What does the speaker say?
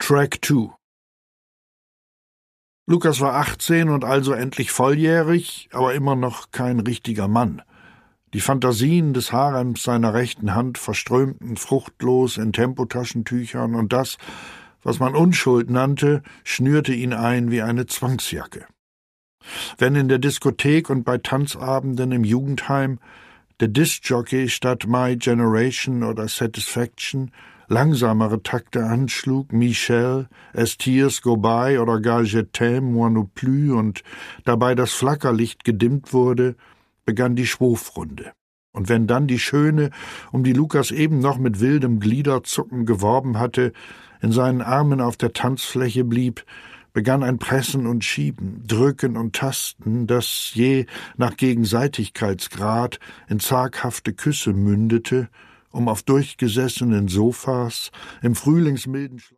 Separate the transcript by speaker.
Speaker 1: Track 2. Lukas war 18 und also endlich volljährig, aber immer noch kein richtiger Mann. Die Fantasien des Harems seiner rechten Hand verströmten fruchtlos in Tempotaschentüchern und das, was man Unschuld nannte, schnürte ihn ein wie eine Zwangsjacke. Wenn in der Diskothek und bei Tanzabenden im Jugendheim der Diskjockey statt My Generation oder Satisfaction langsamere Takte anschlug, Michel, As Tears Go By oder gar Je t'aime, moi non plus und dabei das Flackerlicht gedimmt wurde, begann die Schwurfrunde. Und wenn dann die Schöne, um die Lukas eben noch mit wildem Gliederzucken geworben hatte, in seinen Armen auf der Tanzfläche blieb, begann ein Pressen und Schieben, Drücken und Tasten, das je nach Gegenseitigkeitsgrad in zaghafte Küsse mündete, um auf durchgesessenen Sofas im frühlingsmilden